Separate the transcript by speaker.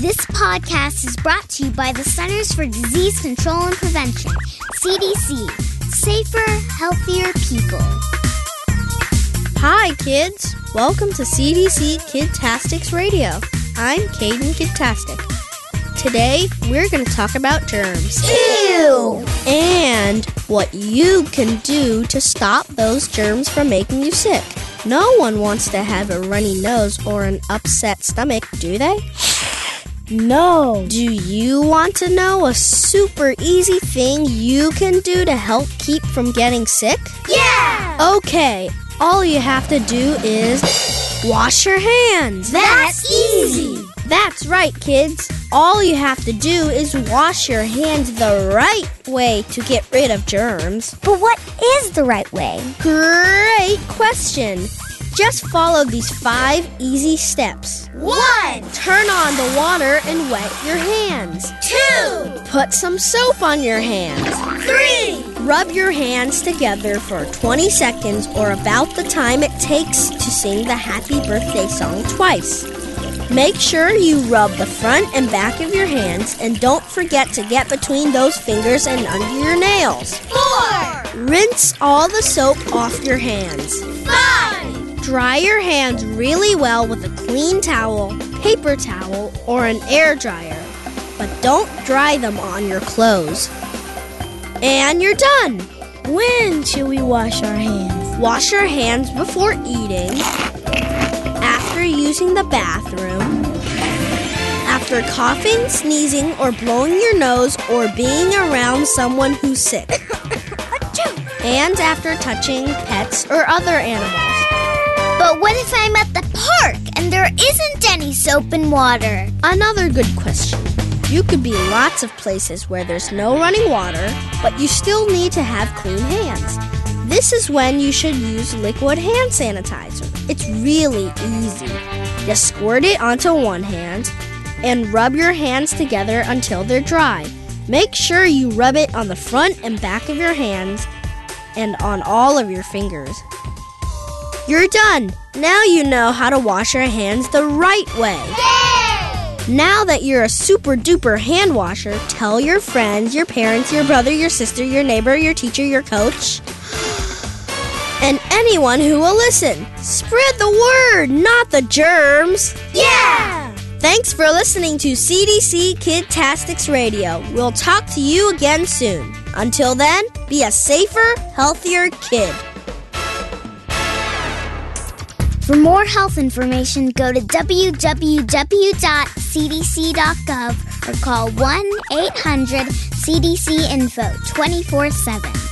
Speaker 1: This podcast is brought to you by the Centers for Disease Control and Prevention, CDC. Safer, healthier people.
Speaker 2: Hi, kids. Welcome to CDC Kidtastics Radio. I'm Caden Kidtastic. Today, we're going to talk about germs.
Speaker 1: Ew!
Speaker 2: And what you can do to stop those germs from making you sick. No one wants to have a runny nose or an upset stomach, do they?
Speaker 3: No.
Speaker 2: Do you want to know a super easy thing you can do to help keep from getting sick?
Speaker 1: Yeah!
Speaker 2: Okay, all you have to do is wash your hands.
Speaker 1: That's easy!
Speaker 2: That's right, kids. All you have to do is wash your hands the right way to get rid of germs.
Speaker 1: But what is the right way?
Speaker 2: Great question. Just follow these 5 easy steps.
Speaker 1: 1.
Speaker 2: Turn on the water and wet your hands.
Speaker 1: 2.
Speaker 2: Put some soap on your hands.
Speaker 1: 3.
Speaker 2: Rub your hands together for 20 seconds or about the time it takes to sing the happy birthday song twice. Make sure you rub the front and back of your hands and don't forget to get between those fingers and under your nails.
Speaker 1: 4.
Speaker 2: Rinse all the soap off your hands.
Speaker 1: 5.
Speaker 2: Dry your hands really well with a clean towel, paper towel, or an air dryer. But don't dry them on your clothes. And you're done!
Speaker 3: When should we wash our hands?
Speaker 2: Wash your hands before eating, after using the bathroom, after coughing, sneezing, or blowing your nose, or being around someone who's sick, and after touching pets or other animals.
Speaker 1: But what if I'm at the park and there isn't any soap and water?
Speaker 2: Another good question. You could be lots of places where there's no running water, but you still need to have clean hands. This is when you should use liquid hand sanitizer. It's really easy. Just squirt it onto one hand and rub your hands together until they're dry. Make sure you rub it on the front and back of your hands and on all of your fingers. You're done! Now you know how to wash your hands the right way.
Speaker 1: Yay!
Speaker 2: Now that you're a super duper hand washer, tell your friends, your parents, your brother, your sister, your neighbor, your teacher, your coach, and anyone who will listen. Spread the word, not the germs.
Speaker 1: Yeah!
Speaker 2: Thanks for listening to CDC Kidtastics Radio. We'll talk to you again soon. Until then, be a safer, healthier kid.
Speaker 1: For more health information, go to www.cdc.gov or call 1-800-CDC-INFO 24/7.